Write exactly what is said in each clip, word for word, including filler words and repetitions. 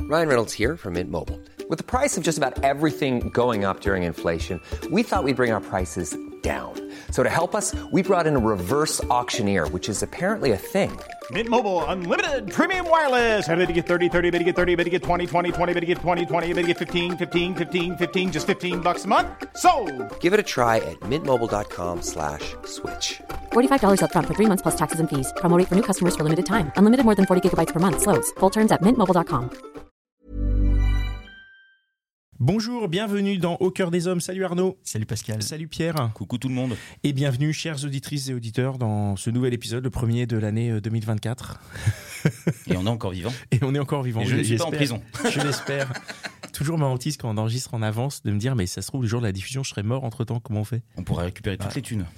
Ryan Reynolds here from Mint Mobile. With the price of just about everything going up during inflation, we thought we'd bring our prices down. So to help us, we brought in a reverse auctioneer, which is apparently a thing. Mint Mobile Unlimited Premium Wireless. How to get thirty, thirty, how to get thirty, how to get twenty, twenty, twenty, how to get twenty, twenty, how to get fifteen, fifteen, fifteen, fifteen, just fifteen bucks a month? Sold! Give it a try at mintmobile.com slash switch. forty-five dollars up front for three months plus taxes and fees. Promo rate for new customers for limited time. Unlimited more than forty gigabytes per month. Slows full terms at mint mobile dot com. Bonjour, bienvenue dans Au cœur des hommes. Salut Arnaud. Salut Pascal. Salut Pierre. Coucou tout le monde. Et bienvenue, chères auditrices et auditeurs, dans ce nouvel épisode, le premier de l'année deux mille vingt-quatre. Et on est encore vivant. Et on est encore vivant. Et je ne suis pas en prison. Je l'espère. Toujours ma hantise quand on enregistre en avance de me dire, mais ça se trouve, le jour de la diffusion, je serai mort entre temps. Comment on fait? On pourrait récupérer toutes ah. les thunes.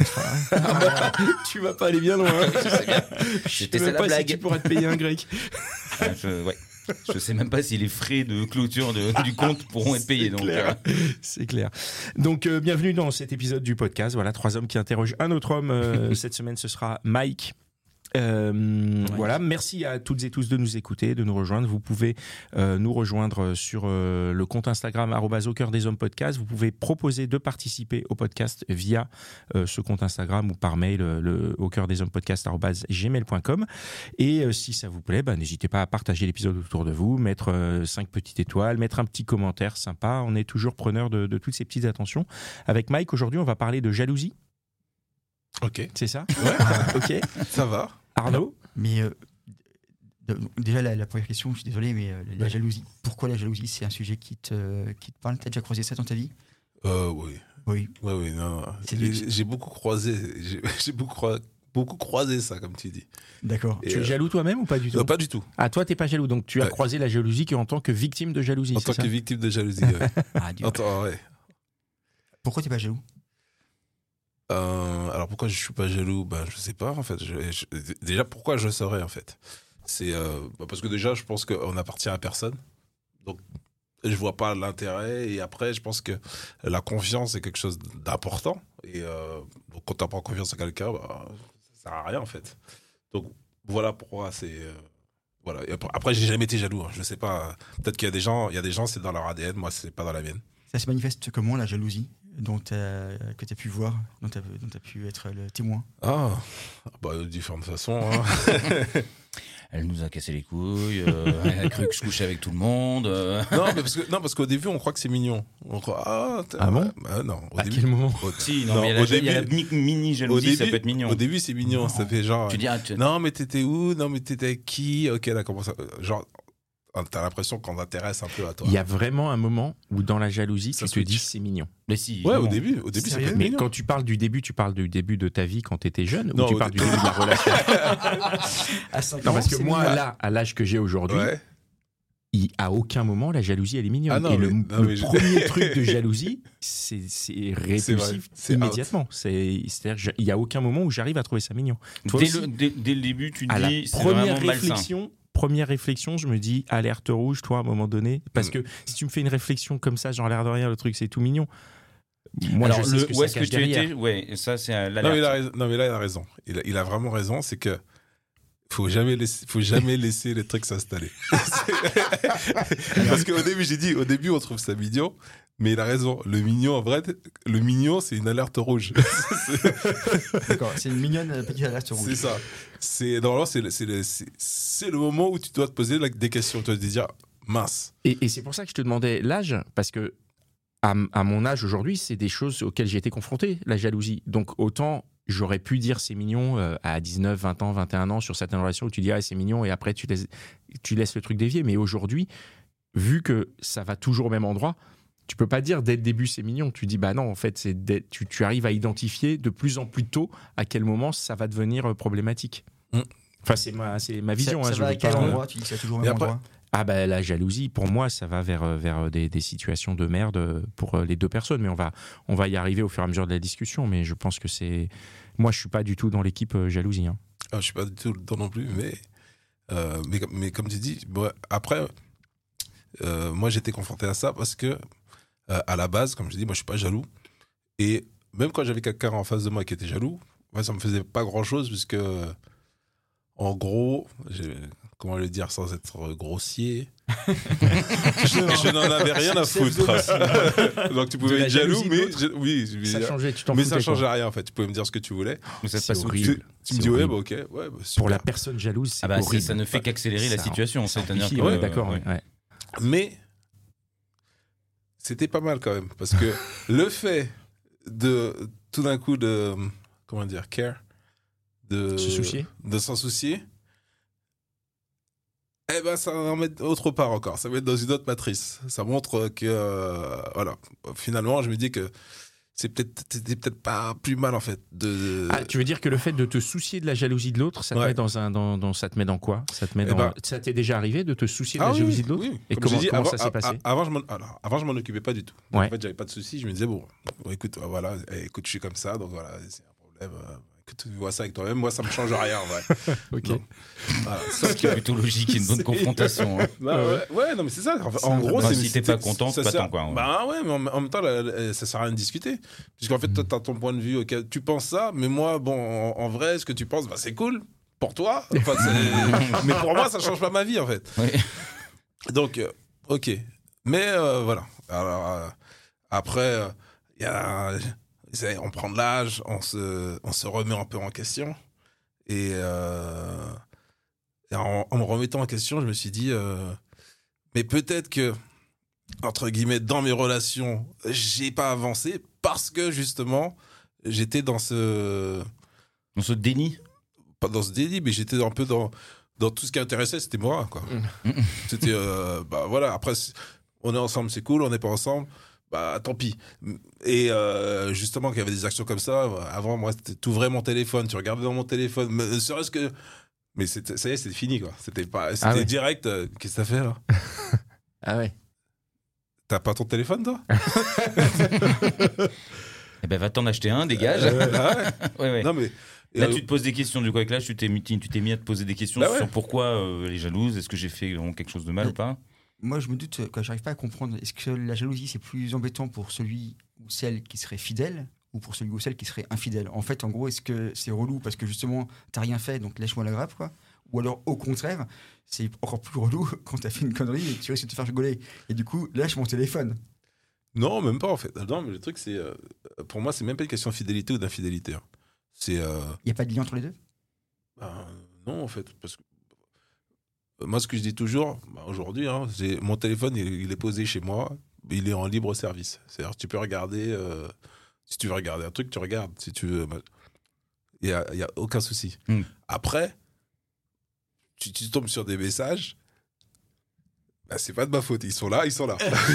Tu vas pas aller bien loin. Hein. Je sais bien. Je sais même pas blague. Si tu pourras te payer un grec. Ah, je, ouais. Je sais même pas si les frais de clôture de, du compte pourront être payés. C'est donc, clair. Euh... C'est clair. Donc, euh, bienvenue dans cet épisode du podcast. Voilà, trois hommes qui interrogent un autre homme. Euh, cette semaine, ce sera Mike. Euh, ouais. Voilà, merci à toutes et tous de nous écouter, de nous rejoindre. Vous pouvez euh, nous rejoindre sur euh, le compte Instagram arobase au cœur des hommes podcast. Vous pouvez proposer de participer au podcast via euh, ce compte Instagram ou par mail le, le au cœur des hommes podcast arobase gmail point com. Et euh, si ça vous plaît, bah, n'hésitez pas à partager l'épisode autour de vous, mettre euh, cinq petites étoiles, mettre un petit commentaire sympa. On est toujours preneur de, de toutes ces petites attentions. Avec Mike, aujourd'hui, on va parler de jalousie. Ok. C'est ça? Ouais. Ok. Ça va. Arnaud? Mais euh, de, déjà, la, la première question, je suis désolé, mais euh, la ouais. jalousie. Pourquoi la jalousie? C'est un sujet qui te, qui te parle? T'as déjà croisé ça dans ta vie? euh, Oui. Oui. Oui, oui, non, non. J'ai, j'ai beaucoup croisé, j'ai, j'ai beaucoup, croi- beaucoup croisé ça, comme tu dis. D'accord. Et tu es euh, jaloux toi-même ou pas du tout? euh, Pas du tout. Ah, toi, t'es pas jaloux, donc tu as ouais. croisé la jalousie en tant que victime de jalousie, En c'est tant ça? que victime de jalousie, ouais. Ah, Dieu. Attends, ouais. Pourquoi t'es pas jaloux? Euh, alors pourquoi je suis pas jaloux? Ben je sais pas en fait. Je, je, déjà pourquoi je serais en fait? C'est euh, bah parce que déjà je pense qu'on appartient à personne. Donc je vois pas l'intérêt. Et après je pense que la confiance est quelque chose d'important. Et euh, donc quand t'as pas confiance à quelqu'un, bah, ça sert à rien en fait. Donc voilà pourquoi c'est. Euh, voilà. Et après, après j'ai jamais été jaloux. Hein. Je sais pas. Peut-être qu'il y a des gens, il y a des gens c'est dans leur A D N. Moi c'est pas dans la mienne. Ça se manifeste comment la jalousie dont t'as, que tu as pu voir, dont tu as pu être le témoin? Ah, bah, de différentes façons. Hein. Elle nous a cassé les couilles, euh, elle a cru que je couchais avec tout le monde. Euh... Non, mais parce que, non, parce qu'au début, on croit que c'est mignon. On croit, ah, ah bon bah, non, au à début, quel moment? au, Si, non, non, mais il y a, au la, début, il y a la mini jalousie, début, ça peut être mignon. Au début, c'est mignon, non. Ça fait genre. Tu dis, ah, tu... Non, mais t'étais où? Non, mais t'étais avec qui? Ok, là, comment ça. Genre, t'as l'impression qu'on s'intéresse un peu à toi. Il y a vraiment un moment où dans la jalousie, ça tu te switch. dis c'est mignon. Mais si. Ouais, non. au début, au début, ça peut être Mais mignon. quand tu parles du début, tu parles du début de ta vie quand tu étais jeune Non, ou tu au parles dé- du début de la relation? À cinq Non, ans, parce que c'est moi, mignon. là, à l'âge que j'ai aujourd'hui, Ouais. il, à aucun moment la jalousie elle est mignonne. Ah non, et le, mais- non, le mais je- premier truc de jalousie, c'est, c'est C'est vrai, répulsif c'est immédiatement. C'est, c'est-à-dire qu'il n'y a aucun moment où j'arrive à trouver ça mignon. Toi Dès, aussi, le, dès, dès le début, tu te à la dis, c'est première vraiment malsain. réflexion, première réflexion, je me dis alerte rouge, toi, à un moment donné. Parce Mm. que si tu me fais une réflexion comme ça, genre l'air de rien, le truc c'est tout mignon. Moi, Alors, je sais le, ce que où ça est-ce que cache tu derrière. étais? Ouais, ça, c'est euh, Non mais, il a l'alerte. raison. non, mais là, il a raison. Il a, il a vraiment raison. C'est que faut jamais laisser, faut jamais laisser les trucs s'installer. Parce qu'au début, j'ai dit, au début, on trouve ça mignon. Mais il a raison. Le mignon, en vrai, le mignon, c'est une alerte rouge. D'accord, c'est une mignonne euh, petite alerte rouge. C'est ça. C'est, normalement, c'est, le- c'est, le, c'est, c'est le moment où tu dois te poser la- des questions. Tu dois te dire, mince. Et, et c'est pour ça que je te demandais l'âge, parce que à, m- à mon âge aujourd'hui, c'est des choses auxquelles j'ai été confronté, la jalousie. Donc autant j'aurais pu dire c'est mignon euh, à dix-neuf, vingt ans, vingt et un ans sur certaines relations où tu dis ah, c'est mignon et après tu laisses, tu laisses le truc dévier. Mais aujourd'hui, vu que ça va toujours au même endroit, tu peux pas dire dès le début c'est mignon. Tu dis bah non, en fait, c'est dès- tu, tu arrives à identifier de plus en plus tôt à quel moment ça va devenir euh, problématique. Mm. Enfin, c'est ma, c'est ma vision. Ça, hein, ça je va veux à quel pas- endroit? Tu dis que c'est toujours au Et même après- endroit? Ah bah la jalousie, pour moi, ça va vers, vers des, des situations de merde pour les deux personnes. Mais on va, on va y arriver au fur et à mesure de la discussion. Mais je pense que c'est... Moi, je suis pas du tout dans l'équipe euh, jalousie. Hein. Ah, je suis pas du tout dedans non plus, mais, euh, mais, mais comme tu dis, bon, après, euh, moi j'étais confronté à ça parce que, euh, à la base, comme je dis, moi je suis pas jaloux. Et même quand j'avais quelqu'un en face de moi qui était jaloux, ouais, ça me faisait pas grand chose, puisque, en gros, j'ai, comment le dire sans être grossier. je, je n'en avais rien à foutre. Donc tu pouvais être jaloux, mais je, oui, ça changeait, tu t'en mais foutais, ça changeait quoi. rien en fait. Tu pouvais me dire ce que tu voulais. Mais ça te C'est passe horrible. Tu, tu me C'est dis ouais, horrible. bah ok, ouais, bah, super. Pour la personne jalouse, c'est Ah bah c'est- horrible. ça ne fait qu'accélérer la Ça- situation. ça C'est-à-dire amplifie, que, ouais, euh, d'accord. ouais. ouais. Mais c'était pas mal quand même parce que le fait de tout d'un coup de comment dire care de Se soucier. de s'en soucier. Eh ben, ça en met autre part encore. Ça met dans une autre matrice. Ça montre que, euh, voilà. Finalement, je me dis que c'est peut-être, c'était peut-être pas plus mal en fait. De... Ah, tu veux dire que le fait de te soucier de la jalousie de l'autre, ça te Ouais. met dans un, dans, dans, ça te met dans quoi Ça te met Eh dans, ben- ça t'est déjà arrivé de te soucier de Ah la oui, jalousie de l'autre oui. Et Comme comment, j'ai dit, comment avant, ça s'est a- passé a- avant, je m'en, alors, avant, je m'en occupais pas du tout. Ouais. En fait, j'avais pas de soucis. Je me disais bon, bon, écoute, voilà, eh, écoute, je suis comme ça, donc voilà, c'est un problème. euh, écoute, tu vois ça avec toi-même. Moi, ça me change rien, en vrai. Ok. Non. Voilà. Sauf qu'il y a plutôt logique et une bonne C'est- confrontation. hein. Bah, ouais, ouais, non, mais c'est ça. En, fait, en gros, Bah, c'est si t'es pas content, ça c'est pas sert- tant, quoi, ouais. Bah ouais, mais en, en même temps, là, là, ça sert à rien de discuter. Puisqu'en fait, toi, t'as ton point de vue. auquel tu penses ça, mais moi, bon, en, en vrai, ce que tu penses, bah, c'est cool pour toi. Enfin, c'est- mais pour moi, ça change pas ma vie, en fait. Oui. Donc, euh, ok. Mais euh, voilà. Alors, euh, après, il y a. c'est- On prend de l'âge, on se, on se remet un peu en question. Et, euh, et en, en me remettant en question, je me suis dit, euh, mais peut-être que, entre guillemets, dans mes relations, j'ai pas avancé parce que justement, j'étais dans ce. On se dénie. Pas dans ce délit, mais j'étais un peu dans, dans tout ce qui intéressait, c'était moi, quoi. C'était, euh, bah voilà, après, c'est- on est ensemble, c'est cool, on n'est pas ensemble. Bah tant pis. Et euh, justement, qu'il y avait des actions comme ça, avant, moi, c'était t'ouvrais mon téléphone, tu regardais dans mon téléphone, mais, ne serait-ce que. Mais c'était- ça y est, c'était fini, quoi. C'était pas, c'était Ah ouais. direct. euh, Qu'est-ce que t'as fait, là? Ah ouais. T'as pas ton téléphone, toi? Eh ben, va t'en acheter un, dégage. Ah ouais. Ouais, ouais. Non, mais. Là, euh, tu te poses des questions. Du coup, avec l'âge, tu t'es mis, tu t'es mis à te poser des questions Bah ouais. sur pourquoi euh, elle est jalouse. Est-ce que j'ai fait vraiment quelque chose de mal ou pas? Moi, je me doute, quand j'arrive pas à comprendre, est-ce que la jalousie, c'est plus embêtant pour celui ou celle qui serait fidèle ou pour celui ou celle qui serait infidèle? En fait, en gros, est-ce que c'est relou parce que justement, t'as rien fait, donc lâche-moi la grappe, quoi? Ou alors, au contraire, c'est encore plus relou quand t'as fait une connerie et que tu risques de te faire rigoler. Et du coup, lâche mon téléphone. Non, même pas, en fait. Non, mais le truc, c'est. euh, pour moi, c'est même pas une question de fidélité ou d'infidélité. hein. C'est. euh, Il n'y a pas de lien entre les deux? ben, non, en fait. Parce que. Moi, ce que je dis toujours, bah, aujourd'hui, hein, c'est mon téléphone, il, il est posé chez moi, il est en libre service. C'est-à-dire, tu peux regarder, euh, si tu veux regarder un truc, tu regardes. Si tu veux, il n'y a, il y a aucun souci. Mm. Après, tu, tu tombes sur des messages, bah, c'est pas de ma faute. Ils sont là, ils sont là.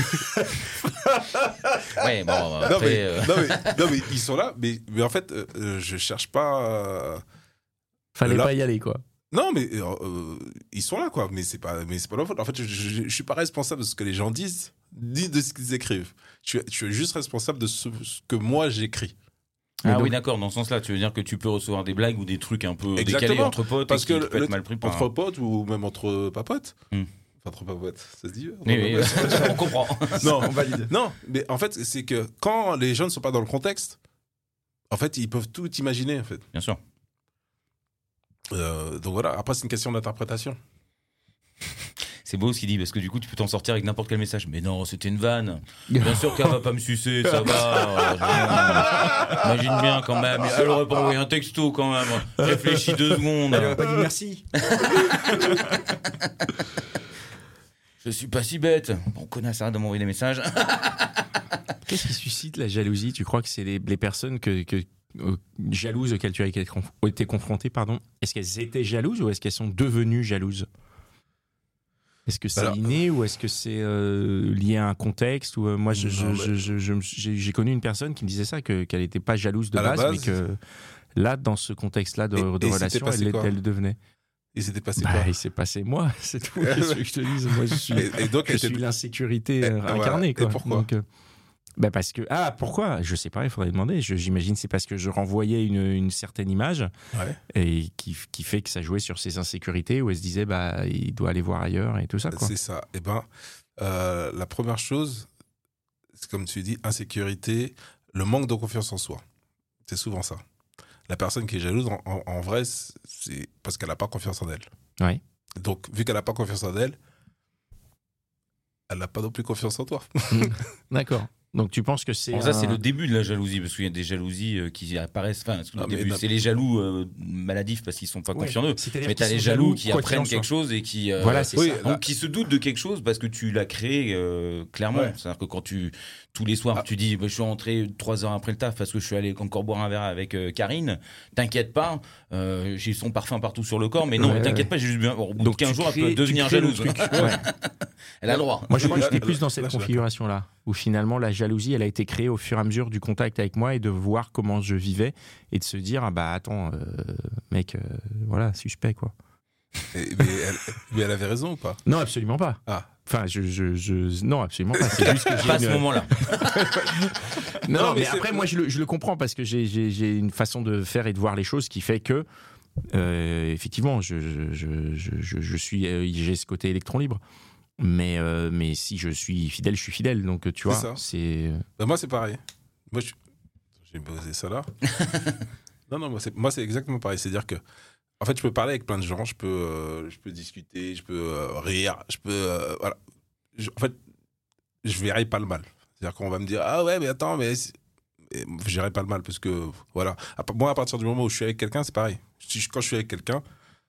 Ouais, bon, après. non, mais, euh, non, mais, non, mais ils sont là, mais, mais en fait, euh, euh, je cherche pas. euh, Fallait Là- pas y aller, quoi. Non, mais euh, euh, ils sont là, quoi. Mais c'est pas, mais c'est pas leur faute. En fait, je, je, je suis pas responsable de ce que les gens disent, ni de ce qu'ils écrivent. Je suis, je suis juste responsable de ce, ce que moi j'écris. Ah donc- oui, d'accord. Dans ce sens-là, tu veux dire que tu peux recevoir des blagues ou des trucs un peu décalés Exactement. entre potes Parce et qui, que qui peut le- être mal pris par Entre un- potes ou même entre papotes. Hmm. Enfin, entre papotes, ça se dit entre Oui, oui, papotes. on comprend. Non, On valide. non, mais en fait, c'est que quand les gens ne sont pas dans le contexte, en fait, ils peuvent tout imaginer, en fait. Bien sûr. Euh, donc voilà, après, c'est une question d'interprétation. C'est beau ce qu'il dit, parce que du coup, tu peux t'en sortir avec n'importe quel message. Mais non, c'était une vanne. Bien sûr qu'elle va pas me sucer, ça va. Euh, Imagine bien quand même. Elle aurait pas envoyé un texto quand même. Réfléchis deux secondes. Elle aurait pas dit merci. Je suis pas si bête. Bon, connasse, arrête de m'envoyer des messages. Qu'est-ce qui suscite la jalousie? Tu crois que c'est les, les personnes que, que, euh, jalouses auxquelles tu as été, conf- été confronté, pardon, est-ce qu'elles étaient jalouses ou est-ce qu'elles sont devenues jalouses? Est-ce que c'est Alors- inné ou est-ce que c'est euh, lié à un contexte ou, euh, moi, je, je- Non, je- je- je me suis- j'ai, j'ai connu une personne qui me disait ça, que, qu'elle n'était pas jalouse de À la base, base, mais que là, dans ce contexte-là de, Et- de et c'était relation, passé elle, quoi elle le devenait. Il s'était passé Bah, quoi il s'est passé moi, c'est tout. Qu'est-ce que je te dise? Moi, je suis, et, et donc, je elle suis était- l'insécurité Eh, euh, voilà. incarnée. Et Quoi. pourquoi Donc, euh, bah parce que ah pourquoi? Je sais pas, il faudrait demander. Je, j'imagine c'est parce que je renvoyais une, une certaine image Ouais. et qui, qui fait que ça jouait sur ses insécurités où elle se disait bah il doit aller voir ailleurs et tout ça quoi. C'est ça. Eh ben, euh, la première chose, c'est comme tu dis, insécurité, le manque de confiance en soi. C'est souvent ça. La personne qui est jalouse, en, en- en vrai, c'est parce qu'elle n'a pas confiance en elle. Ouais. Donc, vu qu'elle n'a pas confiance en elle, elle n'a pas non plus confiance en toi. D'accord. Donc tu penses que c'est. Bon, ça, un... c'est le début de la jalousie, parce qu'il y a des jalousies euh, qui apparaissent. Enfin, c'est, Ah, le début, mais... c'est les jaloux euh, maladifs parce qu'ils sont pas ouais. confiants en eux. C'est-à-dire mais t'as les jaloux, jaloux qui apprennent quelque chose et qui. Euh, voilà, c'est oui, ça. Donc, là... qui se doutent de quelque chose parce que tu l'as créé euh, clairement. Ouais. C'est-à-dire que quand tu. Tous les soirs, ah. tu dis bah, je suis rentré trois heures après le taf parce que je suis allé encore boire un verre avec euh, Karine. T'inquiète pas, euh, j'ai son parfum partout sur le corps, mais non, ouais, t'inquiète ouais. pas, j'ai juste bien. Au bout donc de quinze jours, crées, elle peut devenir jalouse. Ouais. Elle a le droit. Moi, je crois que j'étais plus dans cette configuration-là, où finalement la jalousie, elle a été créée au fur et à mesure du contact avec moi et de voir comment je vivais et de se dire ah bah attends, euh, mec, euh, voilà, suspect quoi. Et, mais, elle, mais elle avait raison ou pas? Non, absolument pas. Ah. Enfin, je, je, je, non, absolument pas. C'est juste que j'ai pas à une... ce moment-là. non, non, mais, mais après, moi, je le, je le comprends parce que j'ai, j'ai, j'ai une façon de faire et de voir les choses qui fait que, euh, effectivement, je, je, je, je, je suis, euh, j'ai ce côté électron libre. Mais, euh, mais si je suis fidèle, je suis fidèle. Donc, tu vois, c'est. c'est... Bah, moi, c'est pareil. Moi, je... j'ai posé ça là. non, non, moi c'est, moi, c'est exactement pareil. C'est-à-dire que, en fait, je peux parler avec plein de gens, je peux, euh, je peux discuter, je peux euh, rire, je peux, euh, voilà. Je, en fait, je verrai pas le mal. C'est-à-dire qu'on va me dire ah ouais, mais attends, mais je verrai pas le mal parce que voilà. Moi, à partir du moment où je suis avec quelqu'un, c'est pareil. Si, quand je suis avec quelqu'un,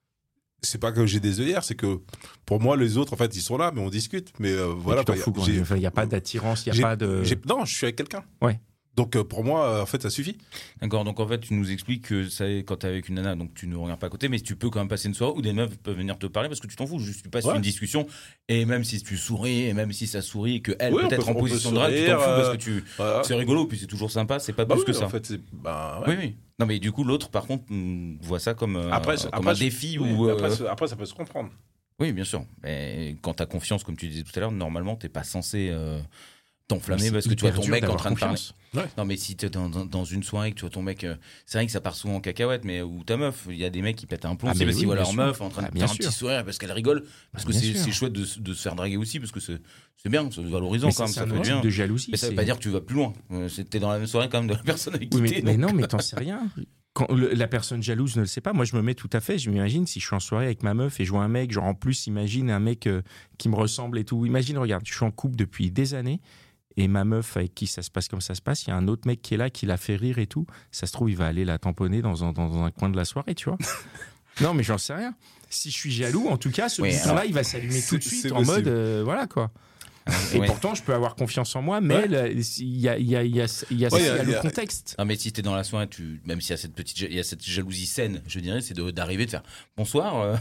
c'est pas que j'ai des œillères, c'est que pour moi, les autres, en fait, ils sont là, mais on discute. Mais euh, voilà. Tu t'en fous, il n'y a pas d'attirance, il n'y a pas de. Non, je suis avec quelqu'un. Ouais. Donc euh, pour moi, euh, en fait, ça suffit. D'accord. Donc en fait, tu nous expliques que ça, quand t'es avec une nana, donc tu ne regardes pas à côté, mais tu peux quand même passer une soirée où des meufs peuvent venir te parler parce que tu t'en fous. Juste tu passes ouais. une discussion et même si tu souris et même si ça sourit et que elle oui, peut-être peut, en position de drague, tu t'en fous parce que tu, voilà. c'est rigolo puis c'est toujours sympa. C'est pas bah plus oui, que ça. En fait, c'est, bah, oui, ouais. oui. Non mais du coup, l'autre, par contre, voit ça comme, après, euh, comme après, un défi oui, ou. Après, euh... après, ça peut se comprendre. Oui, bien sûr. Mais quand t'as confiance, comme tu disais tout à l'heure, normalement, t'es pas censé. Euh... t'enflammer parce que tu vois ton mec en train de parler. Ouais. Non, mais si t'es dans, dans, dans une soirée que tu vois ton mec, euh, c'est vrai que ça part souvent en cacahuète, mais ou ta meuf, il y a des mecs qui pètent un plomb, ah, c'est parce oui, qu'ils voient leur sûr. meuf en train de ah, faire un petit sourire parce qu'elle rigole, parce ah, que c'est, c'est chouette de, de se faire draguer aussi, parce que c'est, c'est bien, c'est valorisant mais quand même, ça, ça fait bien. De jalousie. Mais ça veut pas dire que tu vas plus loin. T'es dans la même soirée quand même de la personne avec qui oui, t'es. Mais, mais non, mais t'en sais rien. Quand le, la personne jalouse ne le sait pas, moi je me mets tout à fait, je m'imagine si je suis en soirée avec ma meuf et je vois un mec, genre en plus imagine un mec euh, qui me ressemble et tout, imagine, regarde, je suis en couple depuis des années et ma meuf avec qui ça se passe comme ça se passe, il y a un autre mec qui est là, qui la fait rire et tout, ça se trouve il va aller la tamponner dans un, dans un coin de la soirée, tu vois. Non mais j'en sais rien. Si je suis jaloux, en tout cas, ce oui, bouton-là il va s'allumer tout de suite en mode, euh, voilà quoi. Et ouais. pourtant, je peux avoir confiance en moi, mais ouais. il y a, y a, y a, y a, y a, ouais, y a, y a le contexte. Non, mais si t'es dans la soirée, tu, même s'il y a cette petite, il y a cette jalousie saine, je dirais, c'est de, d'arriver de faire bonsoir. Euh...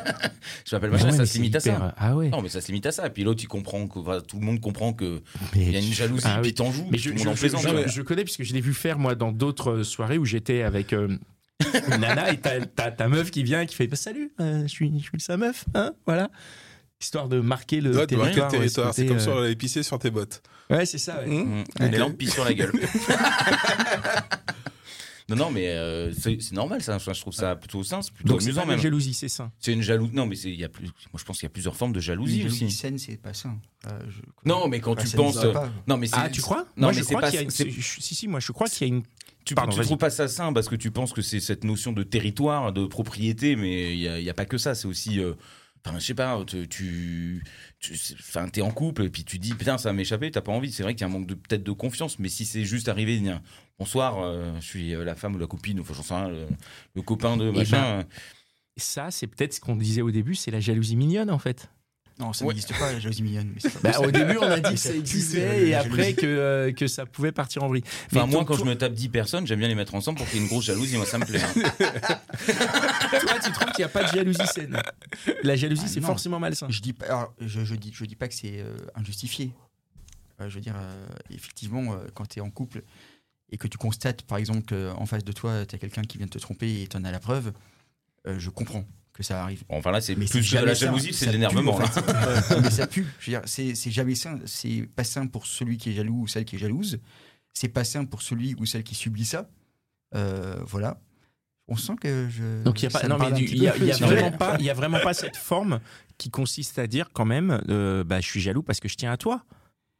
je m'appelle machin, ouais, ça se limite hyper... à ça. Ah ouais. Non, mais ça se limite à ça. Et puis l'autre, il comprend que enfin, tout le monde comprend que il y a une jalousie, ah, puis oui. t'en joues. Mais je, tout je, le monde je, en plaisante. Je, je connais puisque je l'ai vu faire moi dans d'autres soirées où j'étais avec. Euh... une nana et t'as, t'as ta meuf qui vient et qui fait bah, salut, euh, je suis, je suis sa meuf, hein, voilà. Histoire de marquer le ouais, territoire. Le territoire. Côté, c'est comme euh... si on allait pisser sur tes bottes. Ouais, c'est ça. Ouais. Mmh. Mmh. Des lampes pissent sur la gueule. non, non, mais euh, c'est, c'est normal, ça. Je trouve ça plutôt sain, c'est plutôt donc amusant c'est même. Une jalousie, c'est sain. C'est une jalousie. Non, mais c'est, y a plus. Moi, je pense qu'il y a plusieurs formes de jalousie une aussi. Jalousie saine, c'est pas sain. Euh, je... Non, mais quand enfin, tu penses. Non, mais c'est... Ah, tu crois? Non, moi, mais je c'est crois pas. Qu'il y a une... c'est... Si, si, moi, je crois qu'il y a une. Tu, Pardon, tu trouves pas ça sain parce que tu penses que c'est cette notion de territoire, de propriété, mais il y a, y a pas que ça. C'est aussi. Euh... Enfin, je sais pas, tu, tu, tu enfin, t'es en couple et puis tu dis putain, ça va m'échapper, t'as pas envie. C'est vrai qu'il y a un manque de peut-être de confiance, mais si c'est juste arrivé, dire bonsoir, euh, je suis la femme ou la copine, enfin, j'en sais rien, le, le copain de machin. Ben, ça, c'est peut-être ce qu'on disait au début, c'est la jalousie mignonne en fait. Non, ça ouais. n'existe pas, la jalousie mignonne. Mais c'est pas bah, au début, on a dit que ça existait et après que, euh, que ça pouvait partir en vrille. Enfin, mais moi, quand tour... je me tape dix personnes, j'aime bien les mettre ensemble pour qu'il y ait une grosse jalousie. Moi, ça me plaît. Hein. Toi, tu trouves qu'il n'y a pas de jalousie saine? La jalousie, ah, c'est non. forcément malsain. Je dis pas, alors, je, je dis, je dis pas que c'est euh, injustifié. Euh, je veux dire, euh, effectivement, euh, quand tu es en couple et que tu constates, par exemple, qu'en face de toi, tu as quelqu'un qui vient de te tromper et tu en as la preuve, euh, je comprends que ça arrive. Enfin là, c'est mais plus c'est de la jalousie, sain, c'est de l'énervement. Pue, en fait. Mais ça pue. Je veux dire, c'est, c'est jamais sain. C'est pas sain pour celui qui est jaloux ou celle qui est jalouse. C'est pas sain pour celui ou celle qui subit ça. Euh, voilà. On sent que je. Donc il y a pas. Non mais il y a, y a vraiment pas. Il y a vraiment pas cette forme qui consiste à dire quand même, euh, bah je suis jaloux parce que je tiens à toi.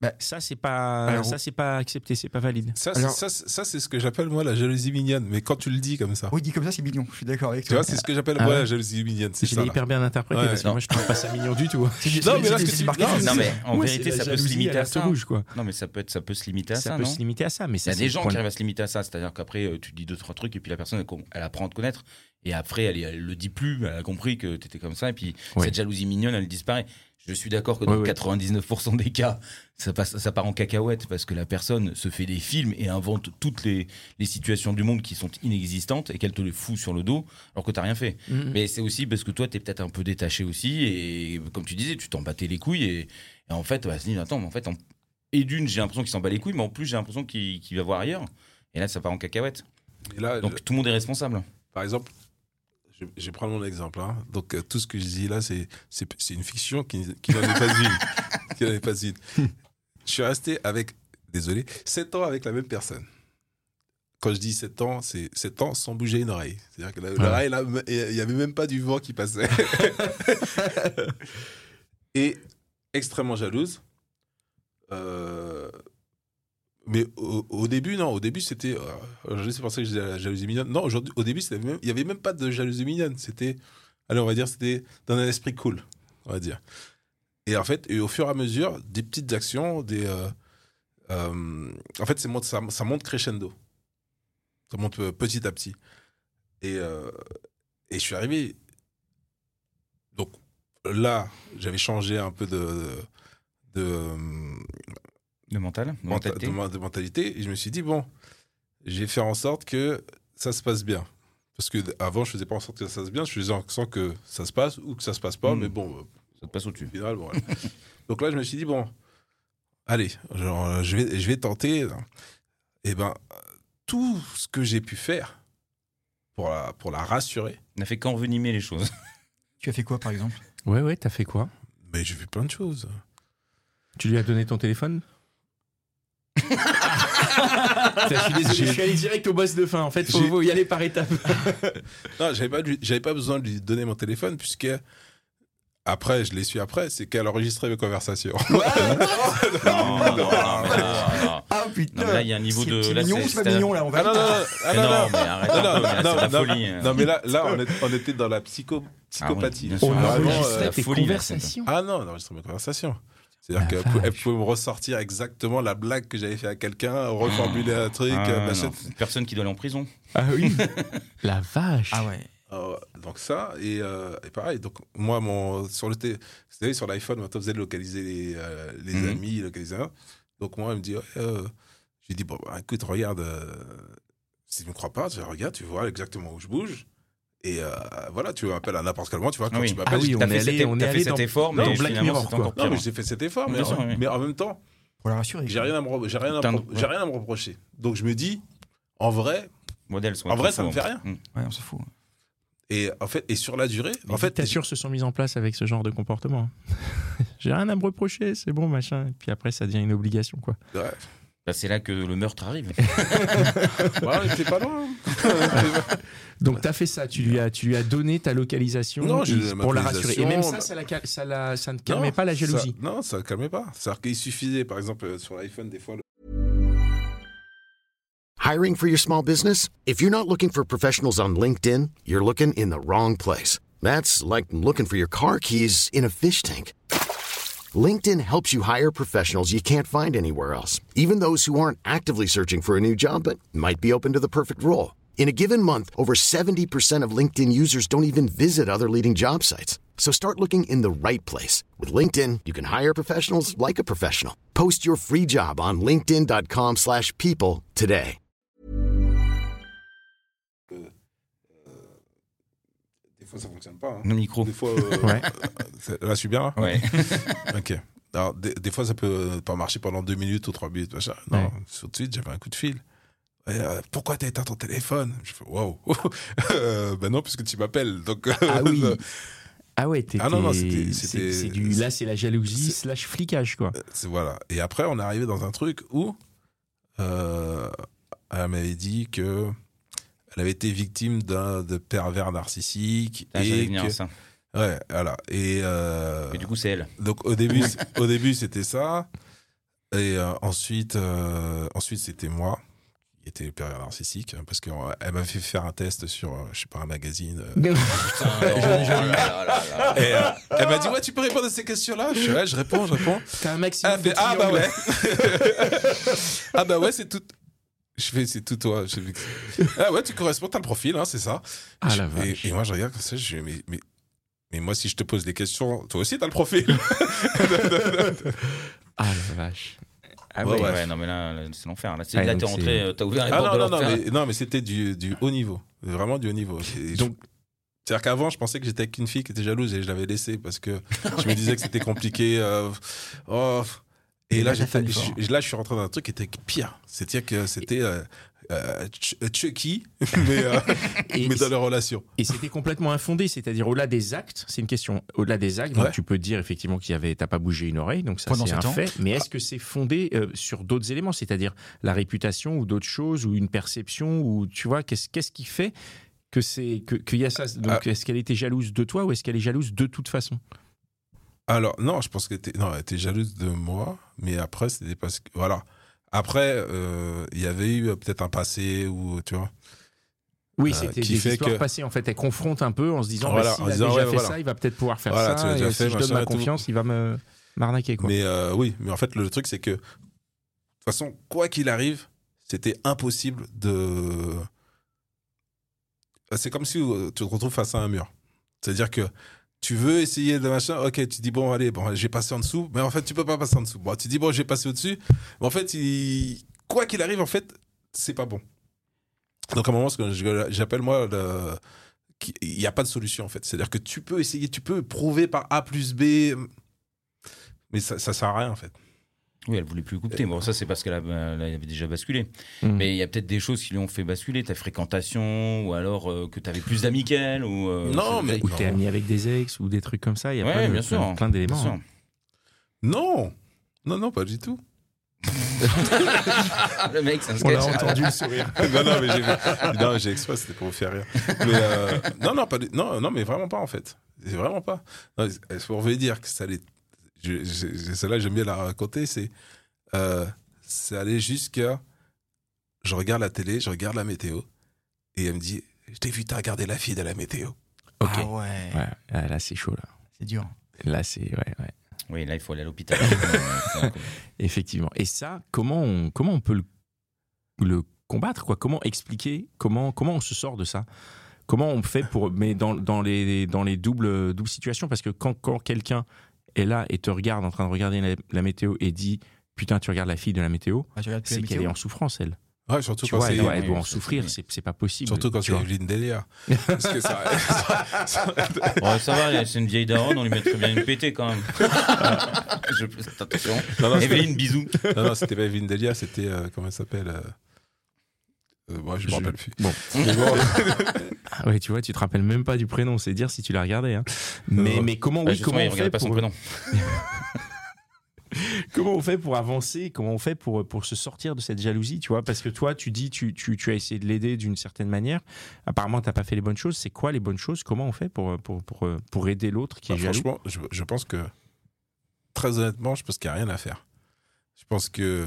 Bah, ça c'est pas, Alors, ça c'est pas accepté, c'est pas valide. Ça, Alors- c'est, ça, c'est- ça, c'est ce que j'appelle moi la jalousie mignonne. Mais quand tu le dis comme ça, Oui, dit comme ça, c'est mignon. Je suis d'accord avec tu toi. vois, c'est ce que j'appelle Ah moi ouais. la jalousie mignonne. C'est Je ça. l'ai là. hyper bien interprété Ouais. parce que Non. moi je trouve pas ça mignon du tout. Non, mais là, ce que c'est tu- marqué non, sur- Non, mais en Ouais, vérité, c'est la ça peut se jalousie limiter à alerte ça. rouge, quoi. Non, mais ça peut, être, ça peut se limiter à ça, Ça peut non se limiter à ça, mais Il y ça a c'est des le gens point- qui arrivent à se limiter à ça, c'est-à-dire qu'après, euh, tu dis deux, trois trucs, et puis la personne, elle, elle apprend à te connaître, et après, elle, elle le dit plus, elle a compris que tu étais comme ça, et puis Ouais. cette jalousie mignonne, elle disparaît. Je suis d'accord que Ouais, dans ouais. quatre-vingt-dix-neuf pour cent des cas, ça, passe, ça part en cacahuète, parce que la personne se fait des films et invente toutes les, les situations du monde qui sont inexistantes, et qu'elle te les fout sur le dos, alors que tu n'as rien fait. Mhm. Mais c'est aussi parce que toi, tu es peut-être un peu détaché aussi, et comme tu disais, tu t'en battais les couilles, et, et en fait, bah, se dit, attends, mais en fait, en- et d'une, j'ai l'impression qu'il s'en bat les couilles, mais en plus, j'ai l'impression qu'il qu'il va voir ailleurs. Et là, ça part en cacahuète. Et là, Donc je- tout le monde est responsable. par exemple, je, je vais prendre mon exemple. Hein. Donc euh, tout ce que je dis là, c'est, c'est, c'est une fiction qui, qui n'en est pas une. Qui n'en est pas une. Je suis resté avec, désolé, sept ans avec la même personne. Quand je dis sept ans, c'est sept ans sans bouger une oreille. C'est-à-dire que la- l'oreille, là, il n'y avait même pas du vent qui passait. Et extrêmement jalouse. Euh, mais au, au début, non. Au début, c'était. euh, Aujourd'hui, c'est pour ça que je disais la jalousie mignonne. Non, aujourd'hui, au début, c'était même- il n'y avait même pas de jalousie mignonne. C'était. Allez, on va dire, c'était dans un esprit cool, on va dire. Et en fait, et au fur et à mesure, des petites actions, des. euh, euh, en fait, c'est, mon- ça, ça monte crescendo. Ça monte euh, petit à petit. Et, euh, et je suis arrivé. Donc là, j'avais changé un peu de. de, de Le mental, de menta- mentalité. de, de mentalité. Et je me suis dit, bon, j'ai fait en sorte que ça se passe bien. Parce que d- avant, je faisais pas en sorte que ça se passe bien, je faisais en sorte que ça se passe ou que ça se passe pas. Mm. Mais bon, euh, Ça te passe au-dessus. au final, bon, voilà. Donc là, je me suis dit, bon, allez, genre, euh, je, vais, je vais tenter. Et ben, tout ce que j'ai pu faire pour la, pour la rassurer, On n'a fait qu'envenimer les choses. Tu as fait quoi, par exemple? Ouais, ouais, t'as fait quoi? mais j'ai fait plein de choses. Tu lui as donné ton téléphone? Je suis désolé, je suis allé direct au boss de fin. En fait, faut, J'ai- faut y aller par étapes. Non, j'avais pas, lui- j'avais pas besoin de lui donner mon téléphone, puisque après, je l'ai su après, c'est qu'elle enregistrait mes conversations. non, non, non, non, mais là, Ah putain! non, mais là, il y a un niveau C'est- de- C'est là, mignon, c'est- c'est pas c'est- mignon, là, on va. Ah non, non, non, ah, mais non, non, non. mais arrête Non, un non, peu, mais là, c'est non, de la non, folie. hein. Non, mais là, là on, est- on était dans la psycho, psychopathie. bien sûr. On Ah, Vraiment, oui, enregistrait euh, la tes folie, là, conversations. Ah non, on enregistrait mes conversations. C'est-à-dire La qu'elle pou- elle vache. pouvait me ressortir exactement la blague que j'avais fait à quelqu'un, reformuler un truc, Ah, euh, non, machin. personne qui doit aller en prison. Ah oui. La vache. Ah ouais. Euh, donc ça, et, euh, et pareil, donc moi, mon, sur, le té- vous savez, sur l'iPhone, maintenant, vous allez localiser les, euh, les Mhm. amis, localiser un. Donc moi, elle me dit, ouais, euh, j'ai dit, bon, bah, écoute, regarde, euh, si tu ne me crois pas, tu regardes, tu vois exactement où je bouge. Et euh, voilà, tu m'appelles à n'importe quel moment, tu vois, quand Ah oui. tu m'appelles, Ah oui, je- on T'as est fait, allé- cet, on est t'as allé fait cet dans- effort, dans mais Black finalement, Mirror, c'est quoi. encore non, pire. mais j'ai fait cet effort, mais, Bien sûr, en, oui. mais en même temps, Pour la rassurer. j'ai rien à me, re- j'ai rien à, Putain, me- j'ai rien à me reprocher. Donc je me dis, en vrai, Modèle, soit En vrai, trop ça me fort. fait rien. Mm. Ouais, on s'en fout. et en fait, et sur la durée, Les en fait, dictatures se sont mises en place avec ce genre de comportement. J'ai rien à me reprocher, c'est bon, machin. Et puis après, ça devient une obligation, quoi. ouais. Bah, c'est là que le meurtre arrive. Voilà, j'étais pas loin. Donc, t'as fait ça, tu lui as, tu lui as donné ta localisation Non, j'ai et- donné ma pour la rassurer. Et même localisation, ça, ça, la cal- ça, la- ça ne Non, calmait pas la jalousie. ça- non, ça ne calmait pas. C'est-à-dire qu'il suffisait, par exemple, euh, sur l'iPhone, des fois, le- Hiring for your small business? If you're not looking for professionals on LinkedIn, you're looking in the wrong place. That's like looking for your car keys in a fish tank. LinkedIn helps you hire professionals you can't find anywhere else, even those who aren't actively searching for a new job but might be open to the perfect role. In a given month, over seventy percent of LinkedIn users don't even visit other leading job sites. So start looking in the right place. With LinkedIn, you can hire professionals like a professional. Post your free job on linkedin dot com slash people today. des fois, ça fonctionne pas. hein. Le micro. Des fois, euh, Ouais. euh, c'est- là, je suis bien, là Ouais. Ok. Alors, des, des fois, ça peut pas marcher pendant deux minutes ou trois minutes, machin. Non, Ouais. tout de suite, j'avais un coup de fil. Et, euh, pourquoi t'as éteint ton téléphone? Je fais, waouh. Euh, Ben non, puisque tu m'appelles. Donc, Ah oui. Ah ouais, t'étais... Ah non, non, c'était- c'est- c'était- c'est du... Là, c'est la jalousie c'est- slash flicage, quoi. c'est, voilà. Et après, on est arrivé dans un truc où euh, elle m'avait dit que elle avait été victime d'un de pervers narcissique. Ah, j'allais et venir à que, ça. ouais, voilà. Et, euh, Et du coup, c'est elle. donc au début, c- au début, c'était ça. Et euh, ensuite, euh, ensuite, c'était moi qui était le pervers narcissique parce qu'elle m'a fait faire un test sur, euh, je sais pas, un magazine. Euh... Putain, oh là là là là. Et euh, elle m'a dit ouais, tu peux répondre à ces questions-là. Je suis là, je réponds, je réponds. T'as un maximum Elle fait, de ah bah triangles. ouais. Ah bah ouais, c'est tout. Je fais c'est tout toi. Je fais, ah ouais, tu corresponds, t'as le profil, hein, c'est ça. Ah je, la vache. Et, et moi je regarde comme ça, je dis mais, mais mais moi si je te pose des questions, toi aussi t'as le profil. Ah la vache. Ah Ouais, ouais. ouais. Ouais, non, mais là, là, c'est l'enfer. Là, c'est, Ouais, là donc t'es c'est- rentré, euh, t'as ouvert les Ah portes non de non non l'enfer. mais non mais c'était du du haut niveau, vraiment du haut niveau. Et Donc- je- c'est-à-dire qu'avant je pensais que j'étais avec une fille qui était jalouse et je l'avais laissée parce que je me disais que c'était compliqué. euh, oh. Et Et là, là, t'as j'étais, fait l'effort. je- là, je suis rentré dans un truc qui était pire. C'est-à-dire que c'était euh, euh, Ch- Chucky, mais, euh, Et mais dans les relations. Et c'était complètement infondé, c'est-à-dire au-delà des actes, c'est une question, au-delà des actes, donc Ouais. tu peux dire effectivement qu'il y avait, t'as pas bougé une oreille, donc ça Pendant c'est un sept ans. fait, mais est-ce que c'est fondé euh, sur d'autres éléments, c'est-à-dire la réputation ou d'autres choses, ou une perception, ou tu vois, qu'est-ce, qu'est-ce qui fait que c'est, que, qu'il y a ça, donc Ah. est-ce qu'elle était jalouse de toi ou est-ce qu'elle est jalouse de toute façon? Alors, non, je pense qu'elle était, non, elle était jalouse de moi, mais après, c'était parce que, voilà. Après, euh, il y avait eu euh, peut-être un passé où, tu vois. Oui, Euh, c'était qui des fait histoires que- passées en fait, elle confronte un peu en se disant, Voilà, bah, s'il en a disant, déjà ouais, fait voilà. ça, il va peut-être pouvoir faire Voilà, tu ça, l'as déjà et fait, si je donne machin ma et tout. confiance, il va me m'arnaquer quoi. Mais euh, oui, mais en fait, le truc, c'est que, de toute façon, quoi qu'il arrive, c'était impossible de. C'est comme si euh, tu te retrouves face à un mur. C'est-à-dire que tu veux essayer de machin, ok, tu dis bon, allez, bon, j'ai passé en dessous, mais en fait, tu peux pas passer en dessous. Bon, tu dis bon, j'ai passé au-dessus, mais en fait, il... quoi qu'il arrive, en fait, c'est pas bon. Donc, à un moment, ce que je- j'appelle moi, le... il n'y a pas de solution, en fait. C'est-à-dire que tu peux essayer, tu peux prouver par A plus B, mais ça, ça sert à rien, en fait. Oui, elle voulait plus écouter. Bon, ça, c'est parce qu'elle a- elle avait déjà basculé. Mhm. Mais il y a peut-être des choses qui lui ont fait basculer, ta fréquentation, ou alors euh, que tu avais plus d'amis qu'elle, ou. euh, Non, c'est- mais- Ou t'es ami avec des ex ou des trucs comme ça, il y a Ouais, plein, de- bien sûr. plein, plein d'éléments. Bien sûr. hein. Non, non, non, pas du tout. Le mec, c'est un On l'a sketch. entendu le sourire. non, non, mais j'ai, non, j'ai exprès, c'était pour vous faire rire. Mais euh, non, non, pas, du- non, non, mais vraiment pas en fait. C'est vraiment pas. Non, c'est pour vous dire que ça allait. Je, je- je- celle-là, j'aime bien la raconter. C'est, euh, c'est aller jusqu'à. Je regarde la télé, je regarde la météo, et elle me dit, je t'ai vu, t'as regardé la fille de la météo. Ok. Ah ouais, Ouais, ah, là c'est chaud là. c'est dur. Là c'est ouais, ouais. Oui, là, il faut aller à l'hôpital. Effectivement. Et ça, comment on, comment on peut le, le combattre quoi? Comment expliquer? Comment, comment on se sort de ça? Comment on fait pour, mais dans, dans les, dans les doubles, doubles situations? Parce que quand, quand quelqu'un est là et te regarde en train de regarder la, la météo et dit putain, tu regardes la fille de la météo, Ah, tu regardes plus c'est la qu'elle est météo. en souffrance, elle. Ouais, surtout Tu quand vois, c'est. elle doit, elle oui, doit oui, en c'est souffrir, fini. c'est, c'est pas possible. Surtout quand tu c'est vois. Evelyne Delia. Parce que ça. ça- ça- Ouais, ça va, c'est une vieille daronne, on lui mettrait bien une pétée quand même. Je, attention. Non, non, c'était- Evelyne, bisous. non, non, c'était pas Evelyne Delia, c'était. euh, comment elle s'appelle euh... euh, moi, je me Je- rappelle plus. Bon. Mais bon, Ah ouais, tu vois, tu te rappelles même pas du prénom, c'est dire si tu l'as regardé. Hein. Mais, Non. mais comment, Ouais, oui, justement, comment il on fait regardait pas son pour, prénom. comment on fait pour avancer? Comment on fait pour, pour se sortir de cette jalousie, tu vois? Parce que toi, tu dis, tu, tu, tu as essayé de l'aider d'une certaine manière. Apparemment, t'as pas fait les bonnes choses. C'est quoi les bonnes choses? Comment on fait pour, pour, pour, pour aider l'autre qui bah, est jaloux? franchement, je, je pense que. Très honnêtement, je pense qu'il n'y a rien à faire. Je pense que.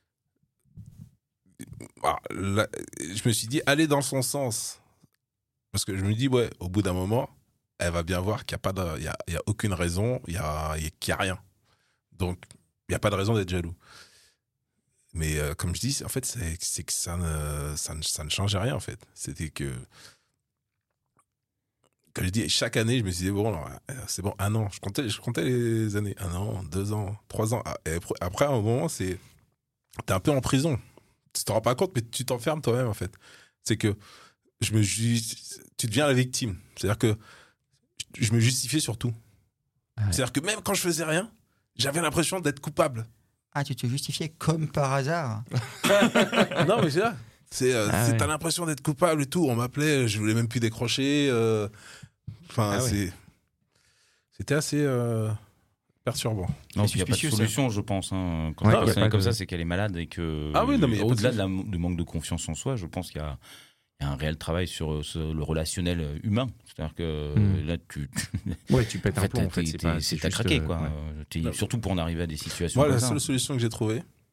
Ah, là, je me suis dit, aller dans son sens. Parce que je me dis, ouais, au bout d'un moment, elle va bien voir qu'il n'y a, pas de- il y a, il y a aucune raison, il y a, il y a- qu'il n'y a rien. Donc, il n'y a pas de raison d'être jaloux. Mais euh, comme je dis, en fait, c'est, c'est que ça ne, ça, ne, ça ne changeait rien, en fait. C'était que. Comme je dis, chaque année, je me suis dit, bon, alors, euh, c'est bon, un an. Je comptais, je comptais les années. Un an, deux ans, trois ans. Ah, et après, après, à un moment, c'est. T'es un peu en prison. Tu te rends pas compte, mais tu t'enfermes toi-même, en fait. C'est que je me ju- tu deviens la victime. C'est-à-dire que je me justifiais sur tout. Ouais. C'est-à-dire que même quand je faisais rien, j'avais l'impression d'être coupable. Ah, tu te justifiais comme par hasard. Non, mais c'est là. C'est, euh, Ah c'est- ouais. t'as l'impression d'être coupable et tout. On m'appelait, je voulais même plus décrocher. euh, Enfin, Ah ouais. c'est, c'était assez euh, perturbant. Non, C'est il n'y a pas de suspicieux, ça. solution, je pense. Hein. Quand Ouais, une y a personne pas est comme de- ça, c'est qu'elle est malade et que. Ah oui, non, mais y a pas de au-delà de la- solution. du manque de confiance en soi, je pense qu'il y a, il y a un réel travail sur, sur le relationnel humain. C'est-à-dire que Mm. là, tu. Ouais, tu pètes En un fait, plomb, en fait. t'es- C'est t'es- pas, c'est c'est t'as juste, craqué, euh, quoi. ouais. Euh, t'es- Non. surtout pour en arriver à des situations Moi, comme la ça. seule solution que j'ai trouvée,